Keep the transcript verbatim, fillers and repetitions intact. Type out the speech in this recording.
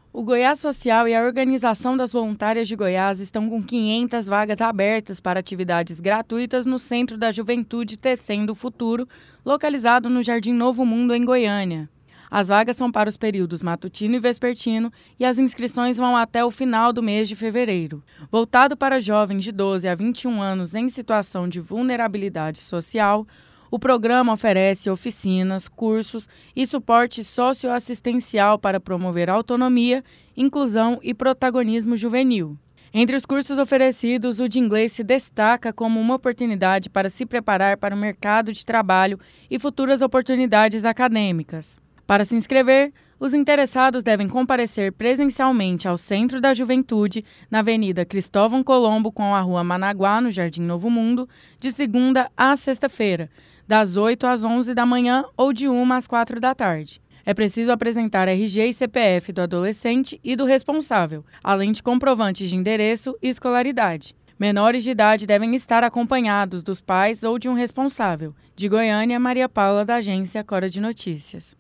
O Goiás Social e a Organização das Voluntárias de Goiás estão com quinhentas vagas abertas para atividades gratuitas no Centro da Juventude Tecendo o Futuro, localizado no Jardim Novo Mundo, em Goiânia. As vagas são para os períodos matutino e vespertino e as inscrições vão até o final do mês de fevereiro. Voltado para jovens de doze a vinte e um anos em situação de vulnerabilidade social, o programa oferece oficinas, cursos e suporte socioassistencial para promover autonomia, inclusão e protagonismo juvenil. Entre os cursos oferecidos, o de inglês se destaca como uma oportunidade para se preparar para o mercado de trabalho e futuras oportunidades acadêmicas. Para se inscrever, os interessados devem comparecer presencialmente ao Centro da Juventude, na Avenida Cristóvão Colombo com a Rua Managuá, no Jardim Novo Mundo, de segunda a sexta-feira, das oito às onze da manhã ou de uma às quatro da tarde. É preciso apresentar R G e C P F do adolescente e do responsável, além de comprovantes de endereço e escolaridade. Menores de idade devem estar acompanhados dos pais ou de um responsável. De Goiânia, Maria Paula, da agência Cora de Notícias.